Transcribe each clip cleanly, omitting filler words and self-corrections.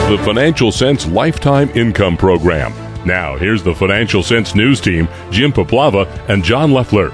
the Financial Sense Lifetime Income Program. Now, here's the Financial Sense News Team, Jim Poplava and John Leffler.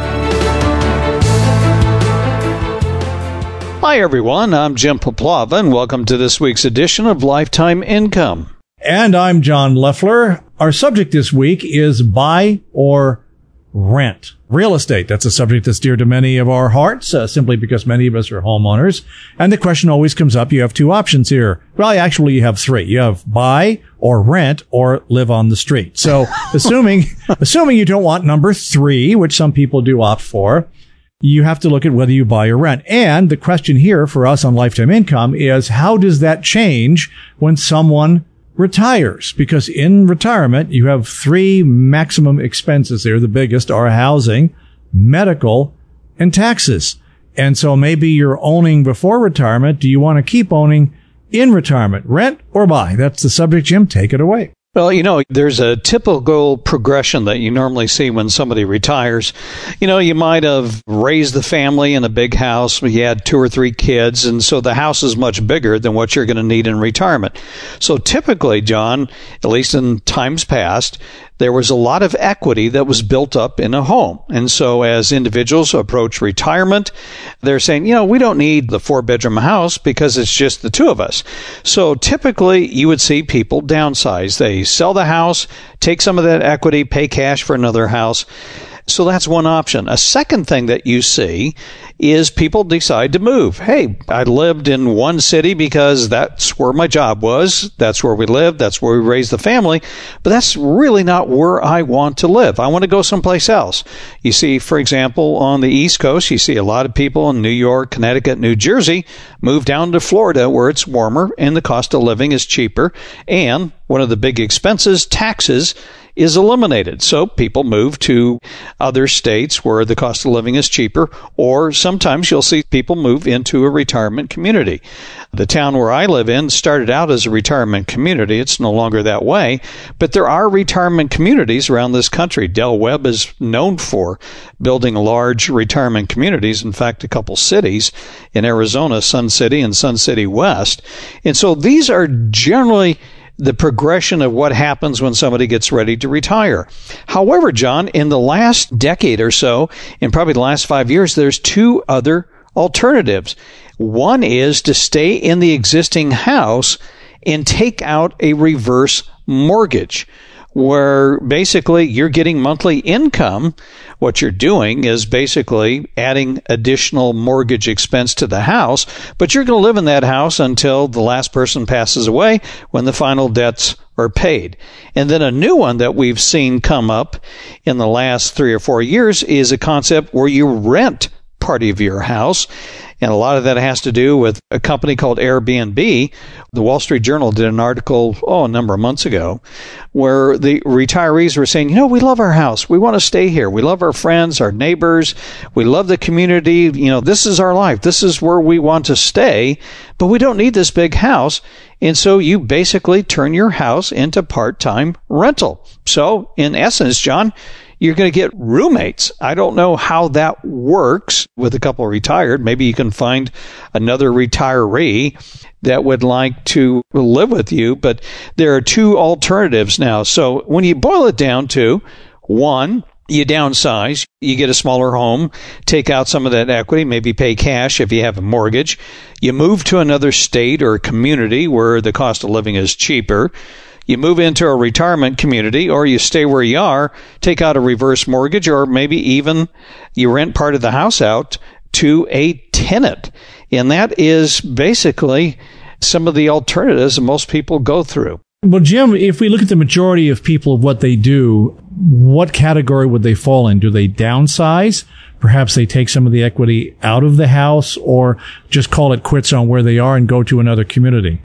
Hi, everyone. I'm Jim Poplava, and welcome to this week's edition of Lifetime Income. And I'm John Leffler. Our subject this week is buy or rent. Real estate. That's a subject that's dear to many of our hearts, simply because many of us are homeowners. And the question always comes up, you have two options here. Well, actually, you have three. You have buy or rent or live on the street. So assuming you don't want number three, which some people do opt for, you have to look at whether you buy or rent. And the question here for us on Lifetime Income is, how does that change when someone retires? Because in retirement, you have three maximum expenses there. The biggest are housing, medical, and taxes. And so maybe you're owning before retirement. Do you want to keep owning in retirement? Rent or buy? That's the subject, Jim. Take it away. Well, there's a typical progression that you normally see when somebody retires. You might have raised the family in a big house. You had 2 or 3 kids, and so the house is much bigger than what you're going to need in retirement. So typically, John, at least in times past, there was a lot of equity that was built up in a home. And so as individuals approach retirement, they're saying, we don't need the 4-bedroom house because it's just the two of us. So typically you would see people downsize. They sell the house, take some of that equity, pay cash for another house. So that's one option. A second thing that you see is people decide to move. Hey, I lived in one city because that's where my job was. That's where we lived. That's where we raised the family. But that's really not where I want to live. I want to go someplace else. You see, for example, on the East Coast, you see a lot of people in New York, Connecticut, New Jersey move down to Florida where it's warmer and the cost of living is cheaper. And one of the big expenses, taxes, is eliminated. So people move to other states where the cost of living is cheaper, or sometimes you'll see people move into a retirement community. The town where I live in started out as a retirement community. It's no longer that way, but there are retirement communities around this country. Del Webb is known for building large retirement communities. In fact, a couple cities in Arizona, Sun City and Sun City West. And so these are generally the progression of what happens when somebody gets ready to retire. However, John, in the last decade or so, in probably the last 5 years, there's two other alternatives. One is to stay in the existing house and take out a reverse mortgage, where basically you're getting monthly income. What you're doing is basically adding additional mortgage expense to the house, but you're going to live in that house until the last person passes away when the final debts are paid. And then a new one that we've seen come up in the last 3 or 4 years is a concept where you rent part of your house. And a lot of that has to do with a company called Airbnb. The Wall Street Journal did an article, a number of months ago, where the retirees were saying, we love our house. We want to stay here. We love our friends, our neighbors. We love the community. This is our life. This is where we want to stay, but we don't need this big house. And so you basically turn your house into part-time rental. So in essence, John, you're going to get roommates. I don't know how that works with a couple retired. Maybe you can find another retiree that would like to live with you, but there are two alternatives now. So when you boil it down to, one, you downsize, you get a smaller home, take out some of that equity, maybe pay cash if you have a mortgage. You move to another state or community where the cost of living is cheaper. You move into a retirement community, or you stay where you are, take out a reverse mortgage, or maybe even you rent part of the house out to a tenant. And that is basically some of the alternatives that most people go through. Well, Jim, if we look at the majority of people, what they do, what category would they fall in? Do they downsize? Perhaps they take some of the equity out of the house, or just call it quits on where they are and go to another community?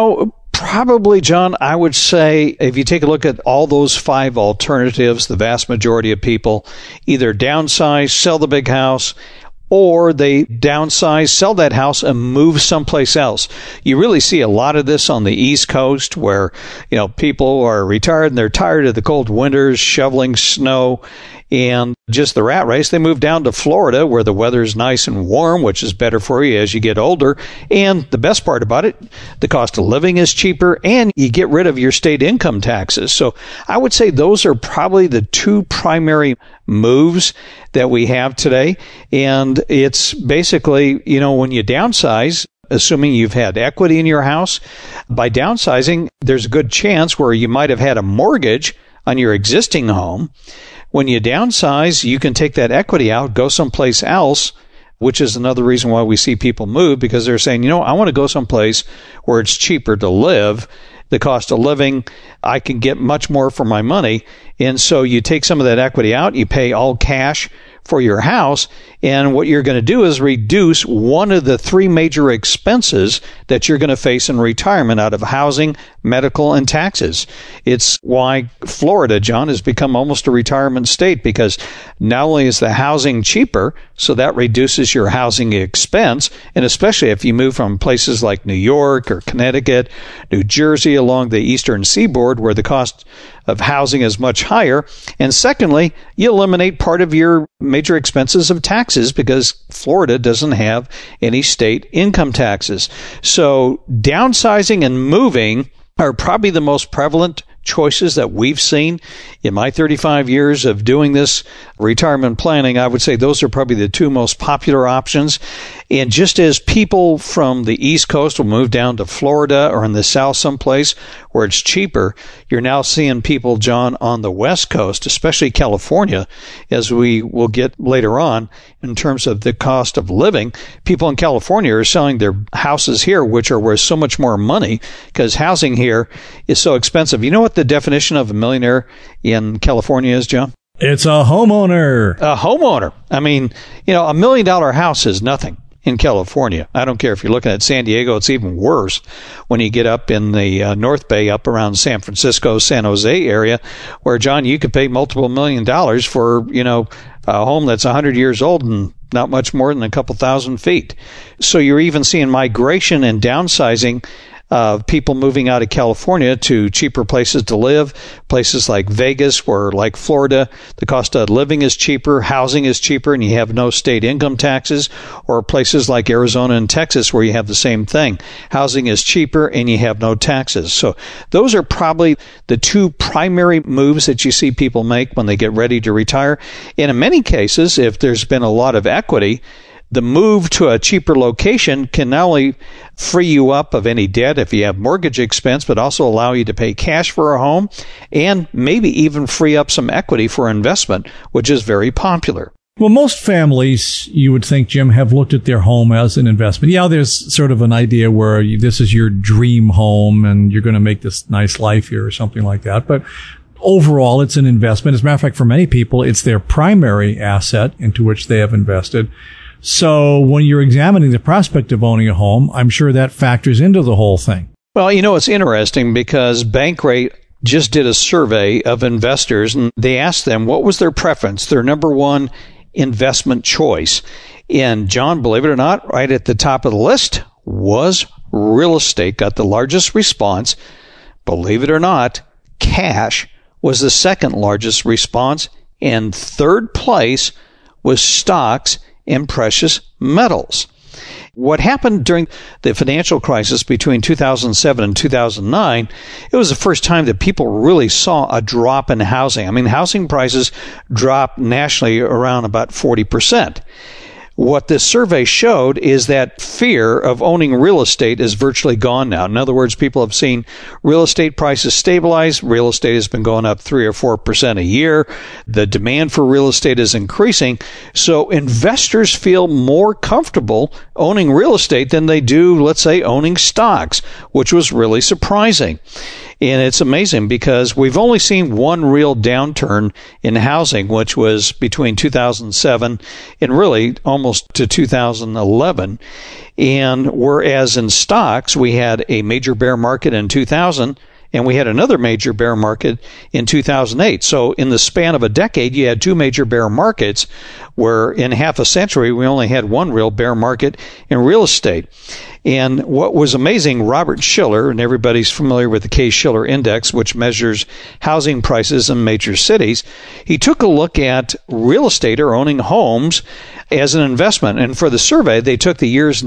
Probably, John, I would say if you take a look at all those 5 alternatives, the vast majority of people either downsize, sell the big house, or they downsize, sell that house, and move someplace else. You really see a lot of this on the East Coast where, people are retired and they're tired of the cold winters, shoveling snow, and just the rat race, they moved down to Florida where the weather's nice and warm, which is better for you as you get older. And the best part about it, the cost of living is cheaper and you get rid of your state income taxes. So I would say those are probably the two primary moves that we have today. And it's basically, when you downsize, assuming you've had equity in your house, by downsizing, there's a good chance where you might have had a mortgage on your existing home. When you downsize, you can take that equity out, go someplace else, which is another reason why we see people move, because they're saying, I want to go someplace where it's cheaper to live. The cost of living, I can get much more for my money. And so you take some of that equity out, you pay all cash for your house, and what you're going to do is reduce one of the three major expenses that you're going to face in retirement out of housing, medical, and taxes. It's why Florida, John, has become almost a retirement state, because not only is the housing cheaper, so that reduces your housing expense, and especially if you move from places like New York or Connecticut, New Jersey, along the eastern seaboard where the cost of housing is much higher. And secondly, you eliminate part of your major expenses of taxes because Florida doesn't have any state income taxes. So downsizing and moving are probably the most prevalent choices that we've seen in my 35 years of doing this retirement planning. I would say those are probably the two most popular options. And just as people from the East Coast will move down to Florida or in the South someplace where it's cheaper, you're now seeing people, John, on the West Coast, especially California, as we will get later on in terms of the cost of living. People in California are selling their houses here, which are worth so much more money because housing here is so expensive. You know what the definition of a millionaire in California is, John? It's a homeowner. A homeowner. I mean, $1 million house is nothing in California. I don't care if you're looking at San Diego, it's even worse when you get up in the North Bay, up around San Francisco, San Jose area, where, John, you could pay multiple $1 million for, a home that's 100 years old and not much more than a couple thousand feet. So you're even seeing migration and downsizing of people moving out of California to cheaper places to live, places like Vegas, where, like Florida, the cost of living is cheaper, housing is cheaper, and you have no state income taxes, or places like Arizona and Texas, where you have the same thing. Housing is cheaper, and you have no taxes. So those are probably the two primary moves that you see people make when they get ready to retire. And in many cases, if there's been a lot of equity, the move to a cheaper location can not only free you up of any debt if you have mortgage expense, but also allow you to pay cash for a home and maybe even free up some equity for investment, which is very popular. Well, most families, you would think, Jim, have looked at their home as an investment. Yeah, there's sort of an idea where this is your dream home and you're going to make this nice life here or something like that. But overall, it's an investment. As a matter of fact, for many people, it's their primary asset into which they have invested. So when you're examining the prospect of owning a home, I'm sure that factors into the whole thing. Well, it's interesting because Bankrate just did a survey of investors, and they asked them what was their preference, their number one investment choice. And John, believe it or not, right at the top of the list was real estate, got the largest response. Believe it or not, cash was the second largest response, and third place was stocks and precious metals. What happened during the financial crisis between 2007 and 2009, it was the first time that people really saw a drop in housing. I mean, housing prices dropped nationally around about 40%. What this survey showed is that fear of owning real estate is virtually gone now. In other words, people have seen real estate prices stabilize. Real estate has been going up 3 or 4% a year. The demand for real estate is increasing. So investors feel more comfortable owning real estate than they do, let's say, owning stocks, which was really surprising. And it's amazing because we've only seen one real downturn in housing, which was between 2007 and really almost to 2011. And whereas in stocks, we had a major bear market in 2000, and we had another major bear market in 2008. So in the span of a decade, you had two major bear markets, where in half a century, we only had one real bear market in real estate. And what was amazing, Robert Shiller, and everybody's familiar with the Case-Shiller Index, which measures housing prices in major cities, he took a look at real estate or owning homes as an investment. And for the survey, they took the years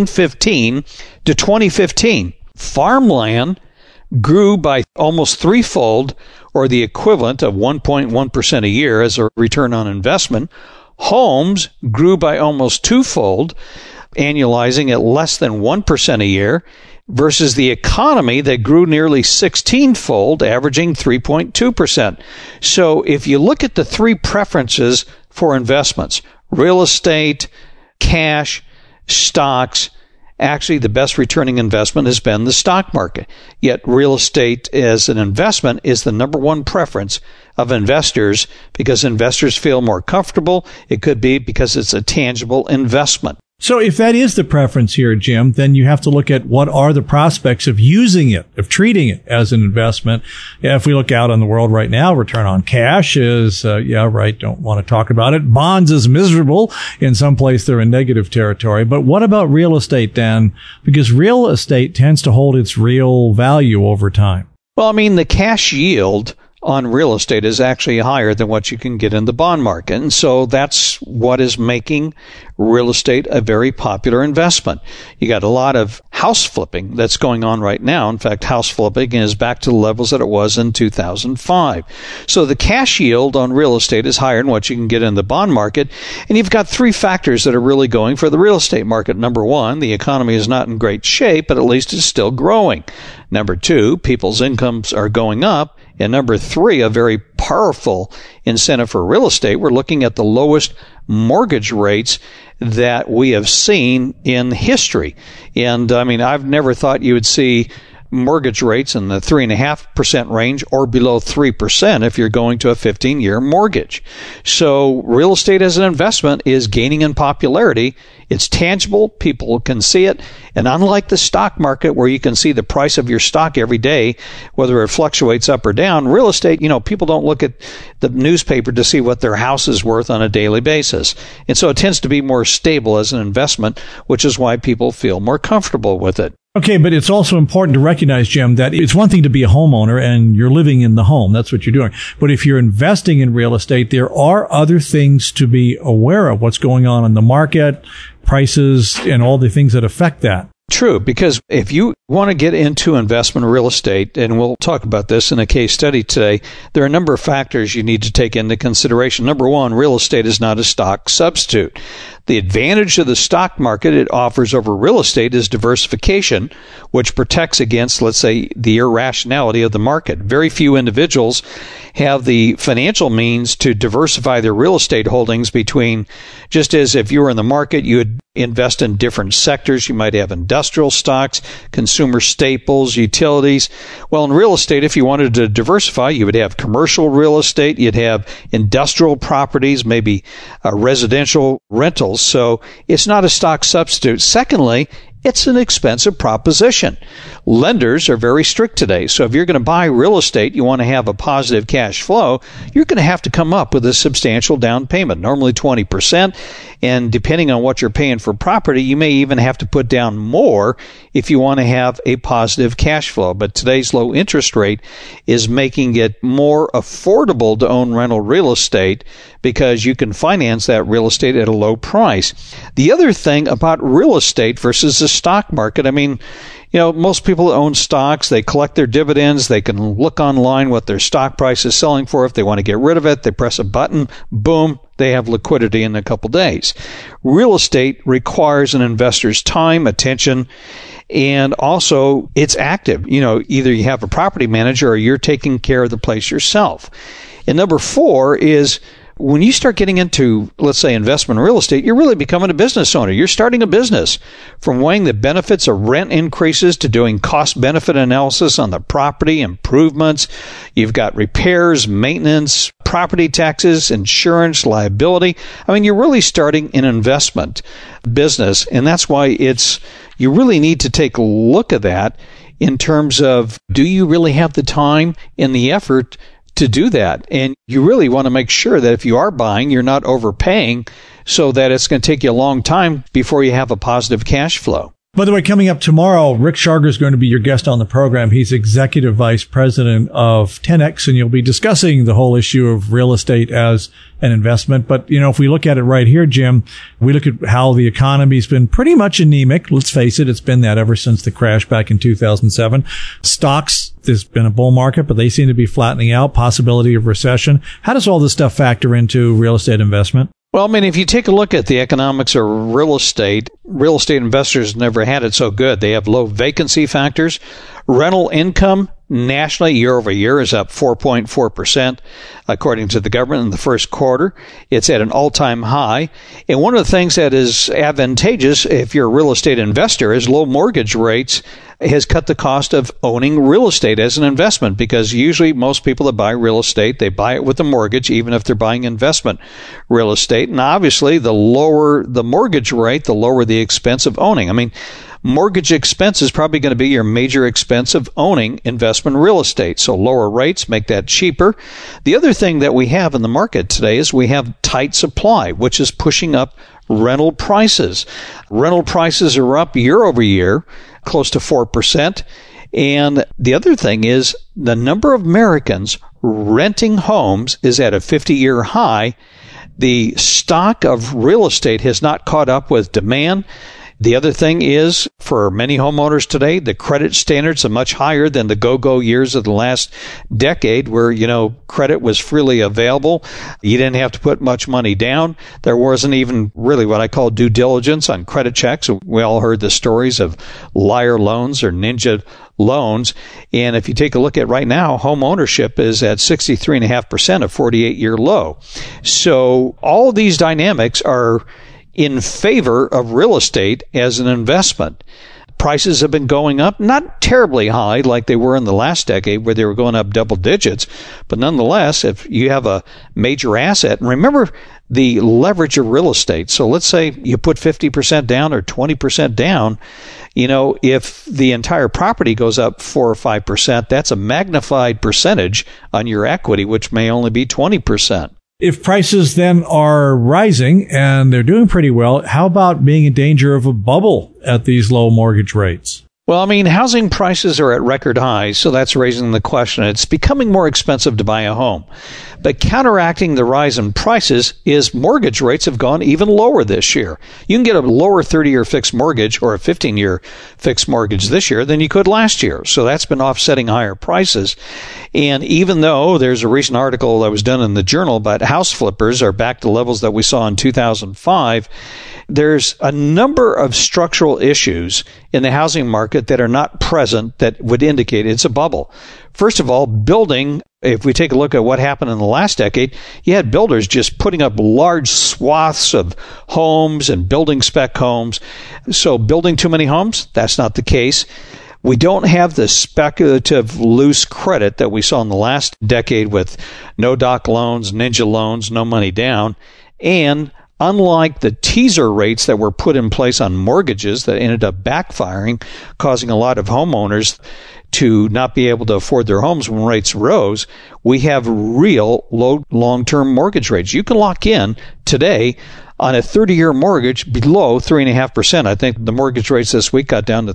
1915 to 2015. Farmland grew by almost threefold, or the equivalent of 1.1% a year as a return on investment. Homes grew by almost twofold, annualizing at less than 1% a year, versus the economy that grew nearly 16-fold, averaging 3.2%. So if you look at the three preferences for investments, real estate, cash, stocks, actually the best returning investment has been the stock market. Yet real estate as an investment is the number one preference of investors because investors feel more comfortable. It could be because it's a tangible investment. So if that is the preference here, Jim, then you have to look at what are the prospects of using it, of treating it as an investment. If we look out on the world right now, return on cash is, don't want to talk about it. Bonds is miserable. In some place they're in negative territory. But what about real estate, Dan? Because real estate tends to hold its real value over time. Well, I mean, the cash yield on real estate is actually higher than what you can get in the bond market. And so that's what is making real estate a very popular investment. You got a lot of house flipping that's going on right now. In fact, house flipping is back to the levels that it was in 2005. So the cash yield on real estate is higher than what you can get in the bond market. And you've got three factors that are really going for the real estate market. Number one, the economy is not in great shape, but at least it's still growing. Number two, people's incomes are going up. And number three, a very powerful incentive for real estate, we're looking at the lowest mortgage rates that we have seen in history. And I mean, I've never thought you would see mortgage rates in the 3.5% range or below 3% if you're going to a 15-year mortgage. So real estate as an investment is gaining in popularity. It's tangible. People can see it. And unlike the stock market where you can see the price of your stock every day, whether it fluctuates up or down, real estate, people don't look at the newspaper to see what their house is worth on a daily basis. And so it tends to be more stable as an investment, which is why people feel more comfortable with it. Okay, but it's also important to recognize, Jim, that it's one thing to be a homeowner and you're living in the home. That's what you're doing. But if you're investing in real estate, there are other things to be aware of. What's going on in the market, prices, and all the things that affect that. True, because if you want to get into investment real estate, and we'll talk about this in a case study today, there are a number of factors you need to take into consideration. Number one, real estate is not a stock substitute. The advantage of the stock market it offers over real estate is diversification, which protects against, let's say, the irrationality of the market. Very few individuals have the financial means to diversify their real estate holdings between, just as if you were in the market, you would invest in different sectors. You might have industrial stocks, consumer staples, utilities. Well, in real estate, if you wanted to diversify, you would have commercial real estate, you'd have industrial properties, maybe residential rentals. So it's not a stock substitute. Secondly, it's an expensive proposition. Lenders are very strict today. So if you're going to buy real estate, you want to have a positive cash flow, you're going to have to come up with a substantial down payment, normally 20%. And depending on what you're paying for property, you may even have to put down more if you want to have a positive cash flow. But today's low interest rate is making it more affordable to own rental real estate because you can finance that real estate at a low price. The other thing about real estate versus the stock market, I mean, most people own stocks, they collect their dividends, they can look online what their stock price is selling for. If they want to get rid of it, they press a button, boom, they have liquidity in a couple days. Real estate requires an investor's time, attention, and also it's active. Either you have a property manager or you're taking care of the place yourself. And number four is when you start getting into, let's say, investment in real estate, you're really becoming a business owner. You're starting a business. From weighing the benefits of rent increases to doing cost-benefit analysis on the property, improvements. You've got repairs, maintenance, property taxes, insurance, liability. I mean, you're really starting an investment business, and that's why you really need to take a look at that in terms of, do you really have the time and the effort to do that? And you really want to make sure that if you are buying, you're not overpaying so that it's going to take you a long time before you have a positive cash flow. By the way, coming up tomorrow, Rick Sharger is going to be your guest on the program. He's Executive Vice President of 10X, and you'll be discussing the whole issue of real estate as an investment. But, if we look at it right here, Jim, we look at how the economy's been pretty much anemic. Let's face it, it's been that ever since the crash back in 2007. Stocks, there's been a bull market, but they seem to be flattening out, possibility of recession. How does all this stuff factor into real estate investment? Well, if you take a look at the economics of real estate investors never had it so good. They have low vacancy factors. Rental income nationally year over year is up 4.4%, according to the government in the first quarter. It's at an all-time high. And one of the things that is advantageous if you're a real estate investor is low mortgage rates has cut the cost of owning real estate as an investment, because usually most people that buy real estate, they buy it with a mortgage, even if they're buying investment real estate. And obviously, the lower the mortgage rate, the lower the expense of owning. Mortgage expense is probably going to be your major expense of owning investment real estate. So lower rates make that cheaper. The other thing that we have in the market today is we have tight supply, which is pushing up rental prices. Rental prices are up year over year, close to 4%. And the other thing is the number of Americans renting homes is at a 50-year high. The stock of real estate has not caught up with demand. The other thing is, for many homeowners today, the credit standards are much higher than the go-go years of the last decade where, credit was freely available. You didn't have to put much money down. There wasn't even really what I call due diligence on credit checks. We all heard the stories of liar loans or ninja loans. And if you take a look at right now, home ownership is at 63.5%, a 48-year low. So all of these dynamics are in favor of real estate as an investment. Prices have been going up, not terribly high like they were in the last decade where they were going up double digits, but nonetheless, if you have a major asset, and remember the leverage of real estate. So let's say you put 50% down or 20% down, if the entire property goes up 4 or 5%, that's a magnified percentage on your equity, which may only be 20%. If prices then are rising and they're doing pretty well, how about being in danger of a bubble at these low mortgage rates? Well, housing prices are at record highs, so that's raising the question. It's becoming more expensive to buy a home. But counteracting the rise in prices is mortgage rates have gone even lower this year. You can get a lower 30-year fixed mortgage or a 15-year fixed mortgage this year than you could last year. So that's been offsetting higher prices. And even though there's a recent article that was done in the Journal about house flippers are back to levels that we saw in 2005, there's a number of structural issues in the housing market that are not present that would indicate it's a bubble. First of all, building, if we take a look at what happened in the last decade, you had builders just putting up large swaths of homes and building spec homes. So building too many homes, that's not the case. We don't have the speculative loose credit that we saw in the last decade with no doc loans, ninja loans, no money down. And unlike the teaser rates that were put in place on mortgages that ended up backfiring, causing a lot of homeowners to not be able to afford their homes when rates rose, we have real low long-term mortgage rates. You can lock in today on a 30-year mortgage below 3.5%. I think the mortgage rates this week got down to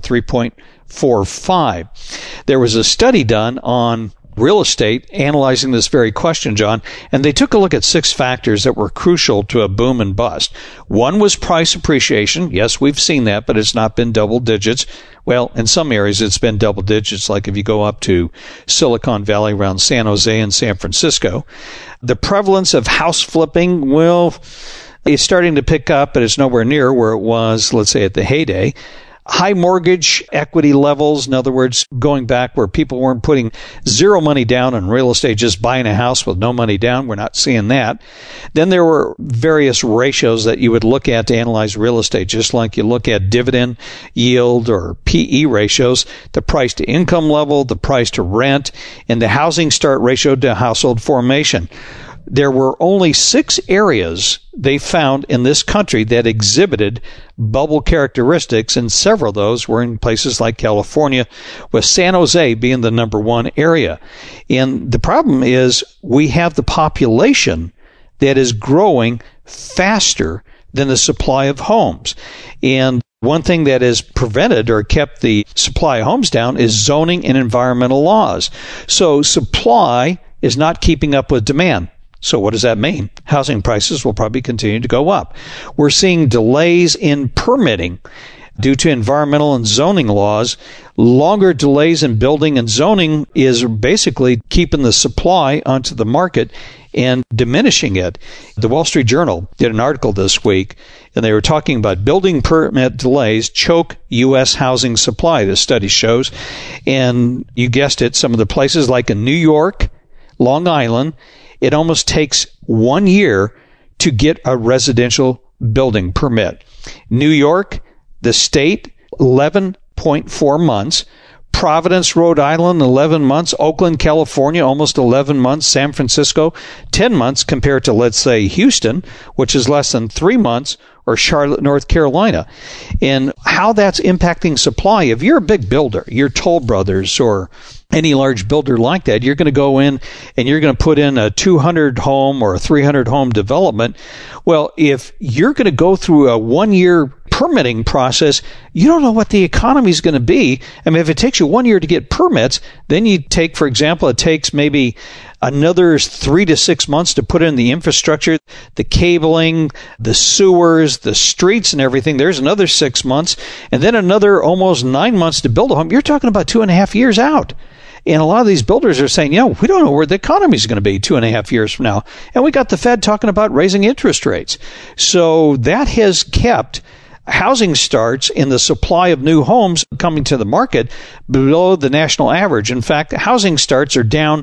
3.45. There was a study done on real estate analyzing this very question, John, and they took a look at 6 factors that were crucial to a boom and bust. One was price appreciation. Yes, we've seen that, but it's not been double digits. Well, in some areas it's been double digits, like if you go up to Silicon Valley around San Jose and San Francisco. The prevalence of house flipping, well, it's starting to pick up, but it's nowhere near where it was, let's say, at the heyday. High mortgage equity levels, in other words, going back where people weren't putting zero money down in real estate, just buying a house with no money down. We're not seeing that. Then there were various ratios that you would look at to analyze real estate, just like you look at dividend yield or PE ratios, the price to income level, the price to rent, and the housing start ratio to household formation. There were only 6 areas they found in this country that exhibited bubble characteristics, and several of those were in places like California, with San Jose being the number 1 area. And the problem is we have the population that is growing faster than the supply of homes. And One thing that has prevented or kept the supply of homes down is zoning and environmental laws. So supply is not keeping up with demand. So what does that mean? Housing prices will probably continue to go up. We're seeing delays in permitting due to environmental and zoning laws. Longer delays in building and zoning is basically keeping the supply onto the market and diminishing it. The Wall Street Journal did an article this week, and they were talking about building permit delays choke U.S. housing supply, the study shows. And you guessed it, some of the places like in New York, Long Island, it almost takes 1 year to get a residential building permit. New York, the state, 11.4 months. Providence, Rhode Island, 11 months. Oakland, California, almost 11 months. San Francisco, 10 months compared to, let's say, Houston, which is less than 3 months, or Charlotte, North Carolina. And how that's impacting supply. If you're a big builder, you're Toll Brothers or any large builder like that, you're going to go in and you're going to put in a 200 home or a 300 home development. Well, if you're going to go through a 1 year permitting process, you don't know what the economy is going to be. I mean, if it takes you 1 year to get permits, then you take, for example, it takes maybe another 3 to 6 months to put in the infrastructure, the cabling, the sewers, the streets and everything. There's another 6 months, and then another almost 9 months to build a home. You're talking about 2.5 years out. And a lot of these builders are saying, we don't know where the economy is going to be 2.5 years from now. And we got the Fed talking about raising interest rates. So that has kept housing starts in the supply of new homes coming to the market below the national average. In fact, housing starts are down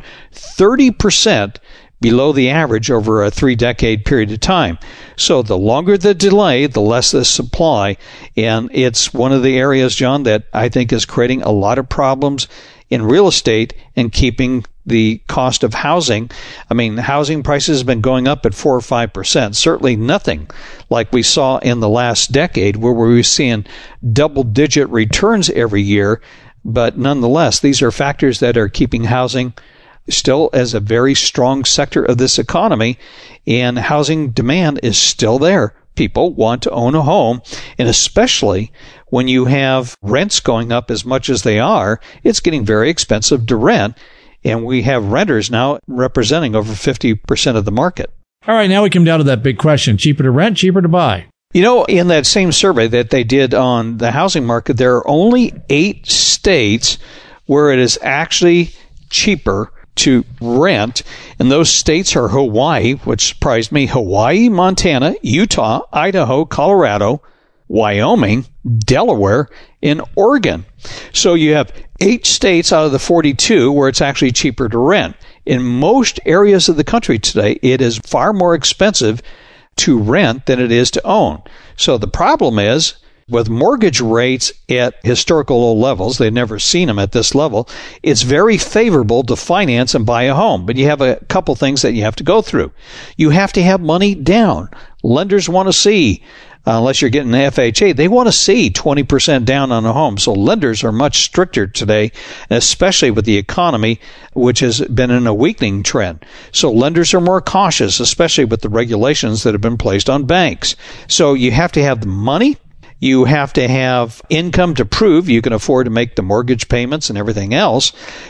30% below the average over a 3-decade period of time. So the longer the delay, the less the supply. And it's one of the areas, John, that I think is creating a lot of problems in real estate and keeping the cost of housing. I mean, housing prices have been going up at 4 or 5%. Certainly nothing like we saw in the last decade where we were seeing double-digit returns every year. But nonetheless, these are factors that are keeping housing still as a very strong sector of this economy, and housing demand is still there. People want to own a home, and especially when you have rents going up as much as they are, it's getting very expensive to rent, and we have renters now representing over 50% of the market. All right, now we come down to that big question. Cheaper to rent, cheaper to buy? In that same survey that they did on the housing market, there are only 8 states where it is actually cheaper to rent, and those states are Hawaii, which surprised me, Hawaii, Montana, Utah, Idaho, Colorado, Wyoming, Delaware, and Oregon. So you have 8 states out of the 42 where it's actually cheaper to rent. In most areas of the country today, it is far more expensive to rent than it is to own. So the problem is, with mortgage rates at historical low levels, they've never seen them at this level, it's very favorable to finance and buy a home. But you have a couple things that you have to go through. You have to have money down. Lenders want to see, unless you're getting an FHA, they want to see 20% down on a home. So lenders are much stricter today, especially with the economy, which has been in a weakening trend. So lenders are more cautious, especially with the regulations that have been placed on banks. So you have to have the money. You have to have income to prove you can afford to make the mortgage payments and everything else.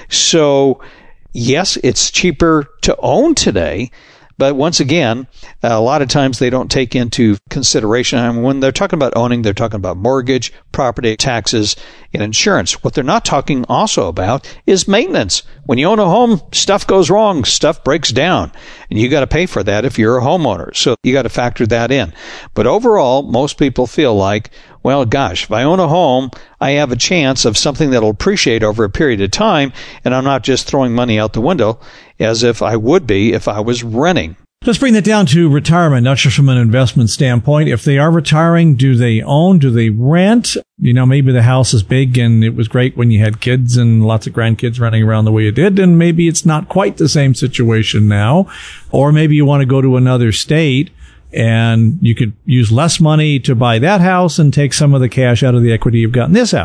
So, yes, it's cheaper to own today, but once again, a lot of times they don't take into consideration. I mean, when they're talking about owning, they're talking about mortgage, property taxes, and insurance. What they're not talking also about is maintenance. When you own a home, stuff goes wrong, stuff breaks down, and you got to pay for that if you're a homeowner. So you got to factor that in. But overall, most people feel like, well, gosh, if I own a home, I have a chance of something that'll appreciate over a period of time, and I'm not just throwing money out the window as if I would be if I was renting. Let's bring that down to retirement, not just from an investment standpoint. If they are retiring, do they own? Do they rent? Maybe the house is big and it was great when you had kids and lots of grandkids running around the way you did, and maybe it's not quite the same situation now. Or maybe you want to go to another state and you could use less money to buy that house and take some of the cash out of the equity you've got in this house.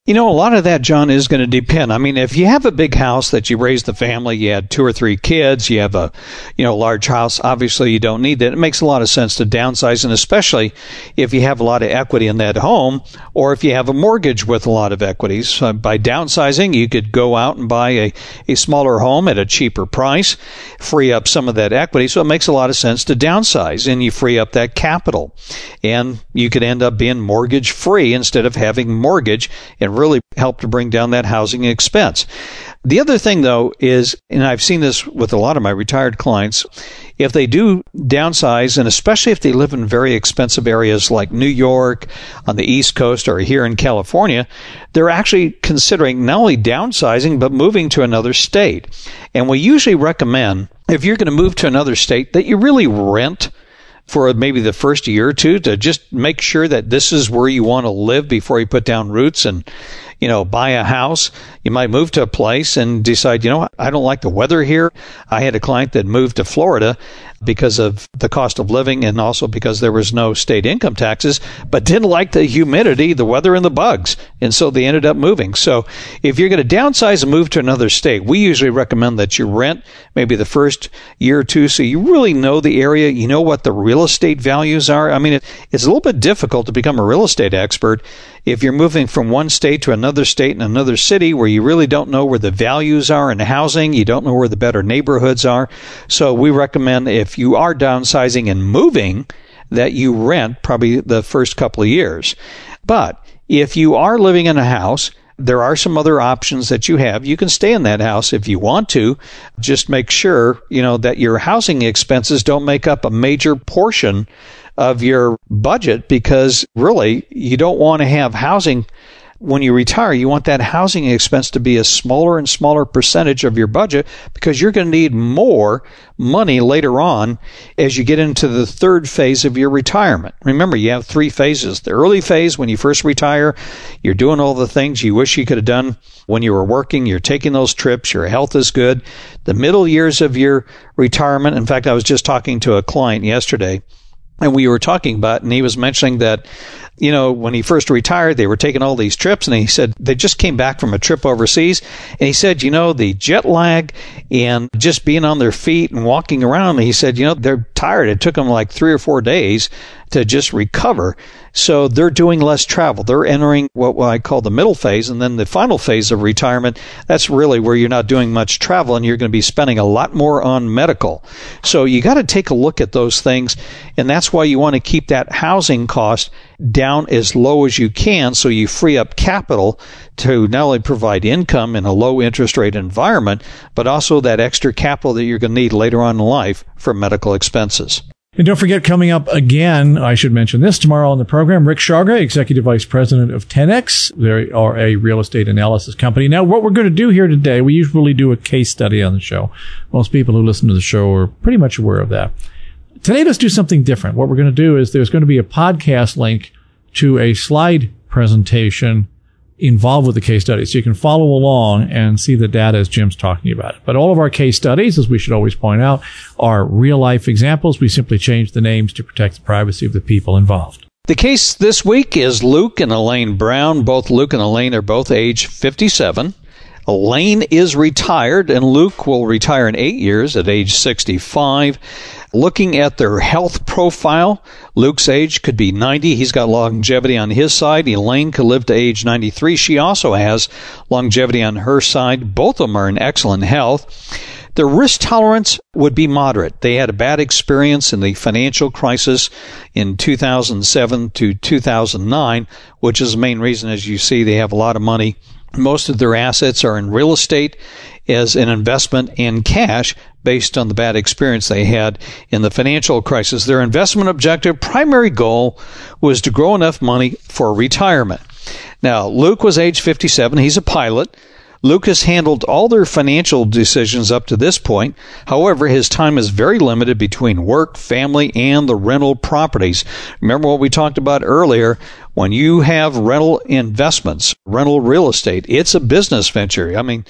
A lot of that, John, is going to depend. I mean, if you have a big house that you raised the family, you had 2 or 3 kids, you have a, large house, obviously you don't need that. It makes a lot of sense to downsize, and especially if you have a lot of equity in that home, or if you have a mortgage with a lot of equities. By downsizing, you could go out and buy a smaller home at a cheaper price, free up some of that equity. So it makes a lot of sense to downsize, and you free up that capital. And you could end up being mortgage free instead of having mortgage, and really help to bring down that housing expense. The other thing, though, is, and I've seen this with a lot of my retired clients, if they do downsize, and especially if they live in very expensive areas like New York, on the East Coast, or here in California, they're actually considering not only downsizing, but moving to another state. And we usually recommend, if you're going to move to another state, that you really rent for maybe the first year or two to just make sure that this is where you want to live before you put down roots and, buy a house. You might move to a place and decide, I don't like the weather here. I had a client that moved to Florida because of the cost of living and also because there was no state income taxes, but didn't like the humidity, the weather, and the bugs. And so they ended up moving. So if you're going to downsize and move to another state, we usually recommend that you rent maybe the first year or two so you really know the area, you know what the real estate values are. I mean, it's a little bit difficult to become a real estate expert if you're moving from one state to another state and another city where you really don't know where the values are in housing, you don't know where the better neighborhoods are. So we recommend, if you are downsizing and moving, that you rent probably the first couple of years. But if you are living in a house, there are some other options that you have. You can stay in that house if you want to. Just make sure, that your housing expenses don't make up a major portion of your budget, because really you don't want to have housing. When you retire, you want that housing expense to be a smaller and smaller percentage of your budget, because you're going to need more money later on as you get into the third phase of your retirement. Remember, you have 3 phases. The early phase, when you first retire, you're doing all the things you wish you could have done when you were working. You're taking those trips. Your health is good. The middle years of your retirement. In fact, I was just talking to a client yesterday, and we were talking about, and he was mentioning that, when he first retired, they were taking all these trips, and he said they just came back from a trip overseas, and he said, the jet lag and just being on their feet and walking around, he said, they're tired. It took them like 3 or 4 days to just recover. So they're doing less travel. They're entering what I call the middle phase, and then the final phase of retirement, that's really where you're not doing much travel and you're going to be spending a lot more on medical. So you got to take a look at those things, and that's why you want to keep that housing cost down as low as you can, so you free up capital to not only provide income in a low interest rate environment, but also that extra capital that you're going to need later on in life for medical expenses. And don't forget, coming up again, I should mention this, tomorrow on the program, Rick Sharga, Executive Vice President of 10X. They are a real estate analysis company. Now, what we're going to do here today, we usually do a case study on the show. Most people who listen to the show are pretty much aware of that. Today, let's do something different. What we're going to do is there's going to be a podcast link to a slide presentation involved with the case study, so you can follow along and see the data as Jim's talking about it. But all of our case studies, as we should always point out, are real-life examples. We simply change the names to protect the privacy of the people involved. The case this week is Luke and Elaine Brown. Both Luke and Elaine are both age 57. Elaine is retired, and Luke will retire in 8 years at age 65. Looking at their health profile, Luke's age could be 90. He's got longevity on his side. Elaine could live to age 93. She also has longevity on her side. Both of them are in excellent health. Their risk tolerance would be moderate. They had a bad experience in the financial crisis in 2007 to 2009, which is the main reason, as you see, they have a lot of money. Most of their assets are in real estate as an investment in cash based on the bad experience they had in the financial crisis. Their investment objective, primary goal, was to grow enough money for retirement. Now, Luke was age 57. He's a pilot. Luke has handled all their financial decisions up to this point. However, his time is very limited between work, family, and the rental properties. Remember what we talked about earlier. When you have rental investments, rental real estate, it's a business venture. I mean,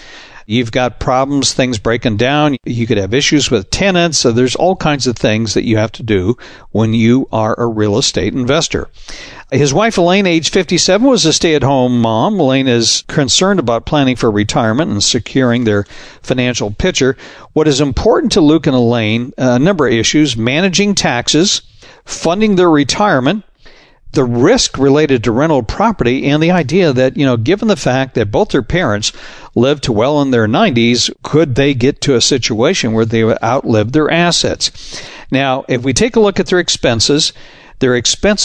You've got problems, things breaking down. You could have issues with tenants. So there's all kinds of things that you have to do when you are a real estate investor. His wife, Elaine, age 57, was a stay-at-home mom. Elaine is concerned about planning for retirement and securing their financial picture. What is important to Luke and Elaine, a number of issues: managing taxes, funding their retirement, the risk related to rental property, and the idea that, given the fact that both their parents lived to well in their 90s, could they get to a situation where they would outlive their assets? Now, if we take a look at their expenses were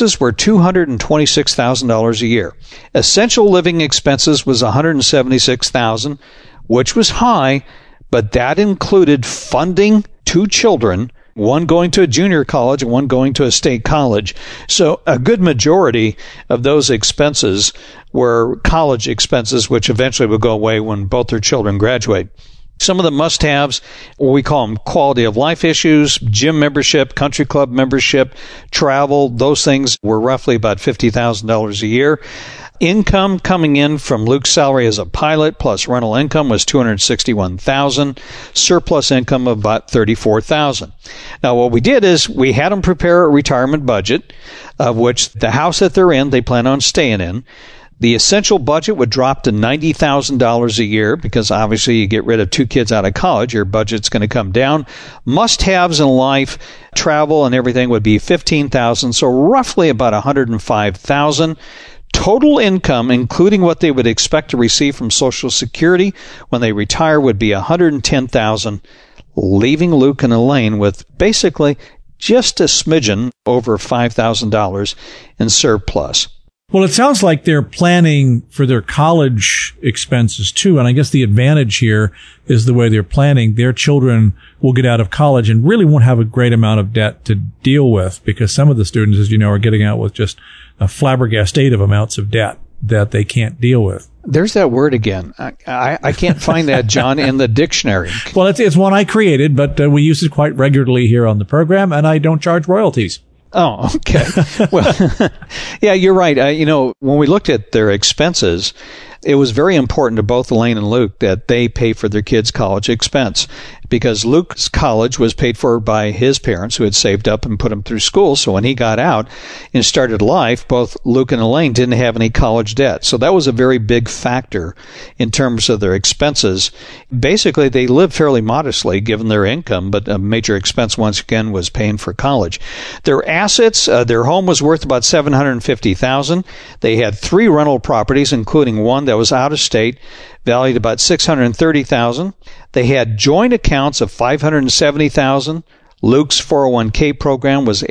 $226,000 a year. Essential living expenses was $176,000, which was high, but that included funding 2 children, one going to a junior college and one going to a state college. So a good majority of those expenses were college expenses, which eventually will go away when both their children graduate. Some of the must-haves, we call them quality of life issues: gym membership, country club membership, travel. Those things were roughly about $50,000 a year. Income coming in from Luke's salary as a pilot plus rental income was $261,000. Surplus income of about $34,000. Now, what we did is we had them prepare a retirement budget, of which the house that they're in, they plan on staying in. The essential budget would drop to $90,000 a year because obviously you get rid of 2 kids out of college, your budget's going to come down. Must-haves in life, travel and everything would be $15,000, so roughly about $105,000. Total income, including what they would expect to receive from Social Security when they retire, would be $110,000, leaving Luke and Elaine with basically just a smidgen over $5,000 in surplus. Well, it sounds like they're planning for their college expenses too. And I guess the advantage here is the way they're planning. Their children will get out of college and really won't have a great amount of debt to deal with, because some of the students, as you know, are getting out with just a flabbergasted of amounts of debt that they can't deal with. There's that word again. I can't find that, John, in the dictionary. Well, it's one I created, but we use it quite regularly here on the program, and I don't charge royalties. Oh, okay. Well, yeah, you're right. When we looked at their expenses, it was very important to both Elaine and Luke that they pay for their kids' college expense, because Luke's college was paid for by his parents who had saved up and put him through school. So when he got out and started life, both Luke and Elaine didn't have any college debt. So that was a very big factor in terms of their expenses. Basically, they lived fairly modestly given their income, but a major expense once again was paying for college. Their assets, their home was worth about $750,000. They had 3 rental properties, including one that was out of state, valued about $630,000. They had joint accounts of $570,000. Luke's 401k program was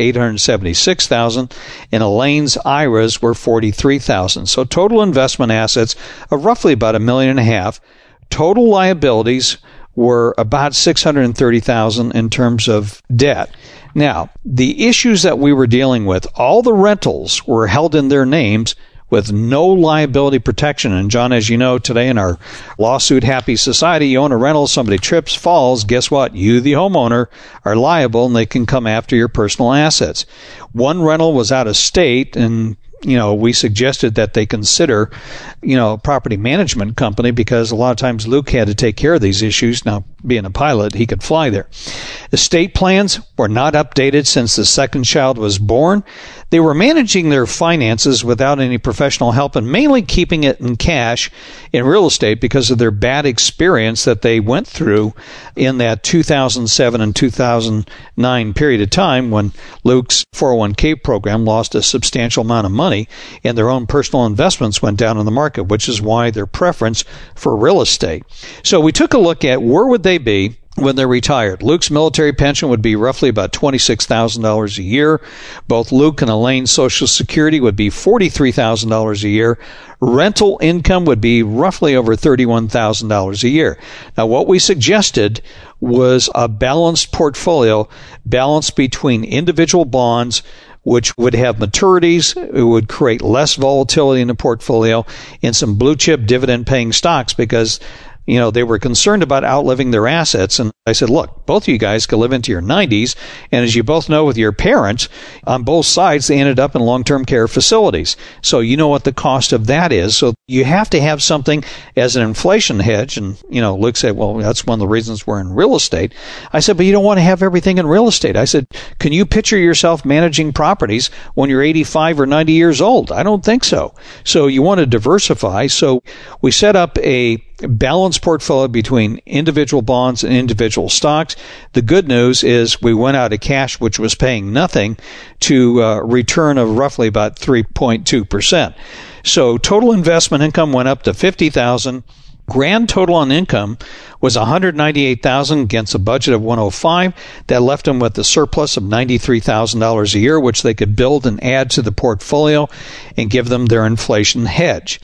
$876,000, and Elaine's IRAs were $43,000. So total investment assets of roughly about $1.5 million. Total liabilities were about $630,000 in terms of debt. Now, the issues that we were dealing with, all the rentals were held in their names with no liability protection. And John, as you know, today in our lawsuit happy society, you own a rental, somebody trips, falls, guess what? You, the homeowner, are liable, and they can come after your personal assets. One rental was out of state, and we suggested that they consider, a property management company, because a lot of times Luke had to take care of these issues. Now, being a pilot, he could fly there. Estate plans were not updated since the second child was born. They were managing their finances without any professional help and mainly keeping it in cash in real estate because of their bad experience that they went through in that 2007 and 2009 period of time when Luke's 401k program lost a substantial amount of money and their own personal investments went down in the market, which is why their preference for real estate. So we took a look at where would they be when they're retired. Luke's military pension would be roughly about $26,000 a year. Both Luke and Elaine's Social Security would be $43,000 a year. Rental income would be roughly over $31,000 a year. Now, what we suggested was a balanced portfolio, balanced between individual bonds, which would have maturities, it would create less volatility in the portfolio, and some blue chip dividend paying stocks, because they were concerned about outliving their assets. And I said, look, both of you guys could live into your 90s. And as you both know with your parents, on both sides, they ended up in long-term care facilities. So you know what the cost of that is. So you have to have something as an inflation hedge. And, Luke said, well, that's one of the reasons we're in real estate. I said, but you don't want to have everything in real estate. I said, can you picture yourself managing properties when you're 85 or 90 years old? I don't think so. So you want to diversify. So we set up a balanced portfolio between individual bonds and individual stocks. The good news is we went out of cash, which was paying nothing, to a return of roughly about 3.2%. So total investment income went up to $50,000. Grand total on income was $198,000 against a budget of $105,000. That left them with a surplus of $93,000 a year, which they could build and add to the portfolio and give them their inflation hedge.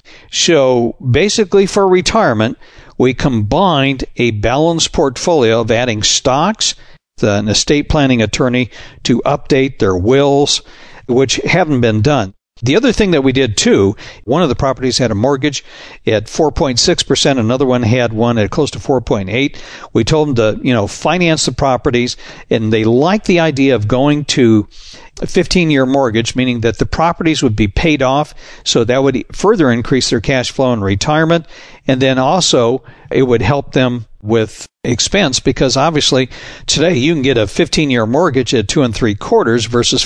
So basically for retirement, we combined a balanced portfolio of adding stocks, an estate planning attorney to update their wills, which haven't been done. The other thing that we did too, one of the properties had a mortgage at 4.6%. Another one had one at close to 4.8%. We told them to, finance the properties, and they liked the idea of going to a 15-year mortgage, meaning that the properties would be paid off. So that would further increase their cash flow in retirement. And then also it would help them with expense, because obviously today you can get a 15-year mortgage at 2 3/4 versus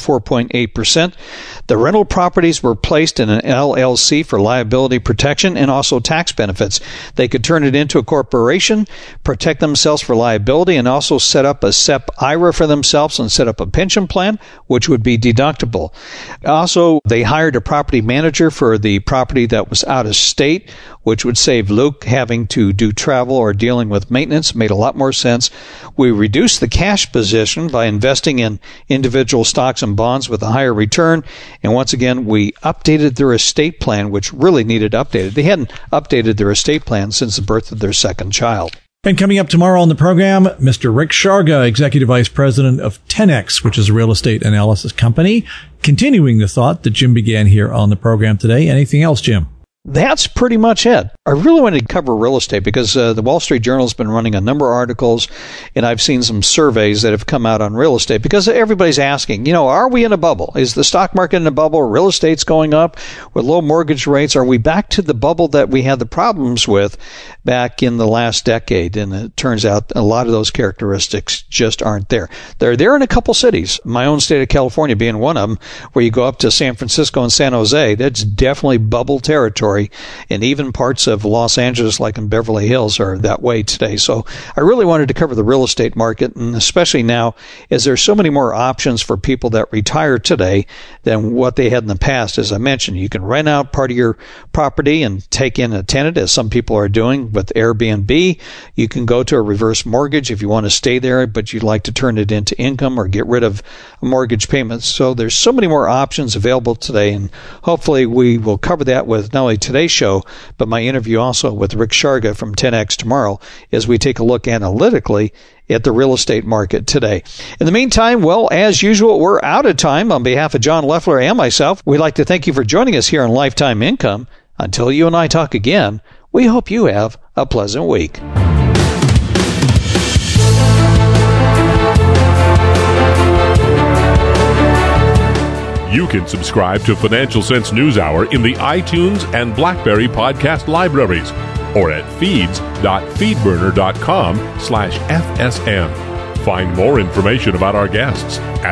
4.8%. The rental properties were placed in an LLC for liability protection and also tax benefits. They could turn it into a corporation, protect themselves for liability, and also set up a SEP IRA for themselves and set up a pension plan, which would be deductible. Also, they hired a property manager for the property that was out of state, which would save Luke having to do travel or dealing with maintenance. Made a lot more sense. We reduced the cash position by investing in individual stocks and bonds with a higher return. And once again, we updated their estate plan, which really needed updated. They hadn't updated their estate plan since the birth of their second child. And coming up tomorrow on the program, Mr. Rick Sharga, Executive Vice President of 10X, which is a real estate analysis company, continuing the thought that Jim began here on the program today. Anything else, Jim? That's pretty much it. I really wanted to cover real estate because the Wall Street Journal has been running a number of articles, and I've seen some surveys that have come out on real estate because everybody's asking, are we in a bubble? Is the stock market in a bubble? Real estate's going up with low mortgage rates. Are we back to the bubble that we had the problems with back in the last decade? And it turns out a lot of those characteristics just aren't there. They're there in a couple cities, my own state of California being one of them, where you go up to San Francisco and San Jose. That's definitely bubble territory. And even parts of Los Angeles, like in Beverly Hills, are that way today. So I really wanted to cover the real estate market, and especially now, as there's so many more options for people that retire today than what they had in the past. As I mentioned, you can rent out part of your property and take in a tenant, as some people are doing with Airbnb. You can go to a reverse mortgage if you want to stay there, but you'd like to turn it into income or get rid of mortgage payments. So there's so many more options available today, and hopefully we will cover that with not only today's show, but my interview also with Rick Sharga from 10X tomorrow, as we take a look analytically at the real estate market today. In the meantime, well, as usual, we're out of time. On behalf of John Leffler and myself, we'd like to thank you for joining us here on Lifetime Income. Until you and I talk again, we hope you have a pleasant week. You can subscribe to Financial Sense News Hour in the iTunes and BlackBerry podcast libraries or at feeds.feedburner.com/FSN. Find more information about our guests at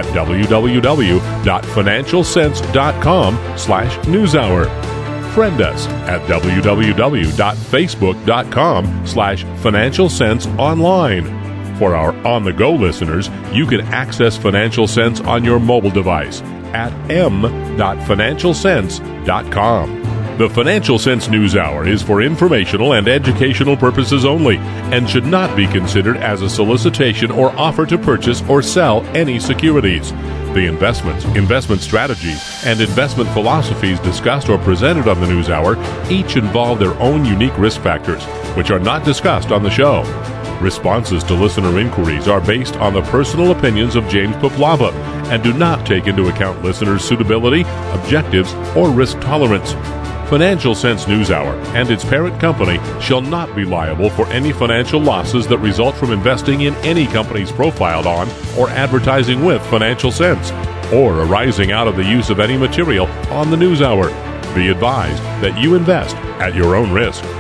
www.financialsense.com/newshour. Friend us at www.facebook.com/financialsenseonline. For our on-the-go listeners, you can access Financial Sense on your mobile device at m.financialsense.com. The Financial Sense News Hour is for informational and educational purposes only and should not be considered as a solicitation or offer to purchase or sell any securities. The investments, investment strategies, and investment philosophies discussed or presented on the News Hour each involve their own unique risk factors, which are not discussed on the show. Responses to listener inquiries are based on the personal opinions of James Poplava and do not take into account listeners' suitability, objectives, or risk tolerance. Financial Sense NewsHour and its parent company shall not be liable for any financial losses that result from investing in any companies profiled on or advertising with Financial Sense, or arising out of the use of any material on the NewsHour. Be advised that you invest at your own risk.